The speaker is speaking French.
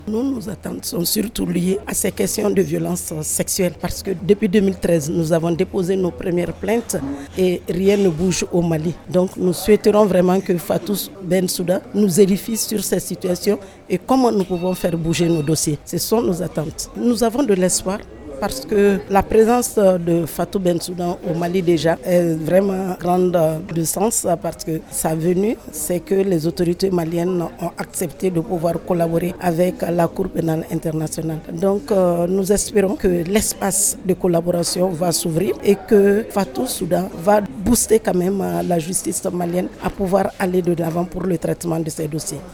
Nous, nos attentes sont surtout liées à ces questions de violence sexuelle parce que depuis 2013, nous avons déposé nos premières plaintes et rien ne bouge au Mali. Donc nous souhaiterons vraiment que Fatou Bensouda nous édifie sur ces situations et comment nous pouvons faire bouger nos dossiers. Ce sont nos attentes. Nous avons de l'espoir parce que la présence de Fatou Bensouda au Mali déjà est vraiment grande de sens parce que sa venue, c'est que les autorités maliennes ont accepté de pouvoir collaborer avec la Cour pénale internationale. Donc nous espérons que l'espace de collaboration va s'ouvrir et que Fatou Bensouda va booster quand même la justice malienne à pouvoir aller de l'avant pour le traitement de ces dossiers.